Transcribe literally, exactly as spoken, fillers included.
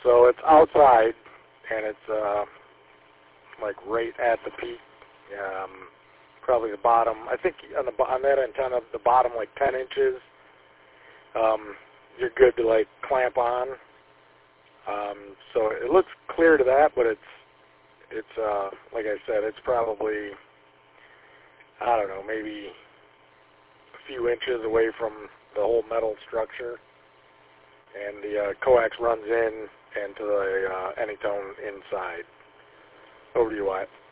So it's outside, and it's uh, like right at the peak. Um, probably the bottom. I think on the on that antenna, the bottom like ten inches. Um, you're good to like clamp on. Um, so it looks clear to that, but it's it's uh, like I said, it's probably I don't know, maybe a few inches away from the whole metal structure, and the uh, coax runs in and to the uh, Anytone inside. Over to you, Wyatt.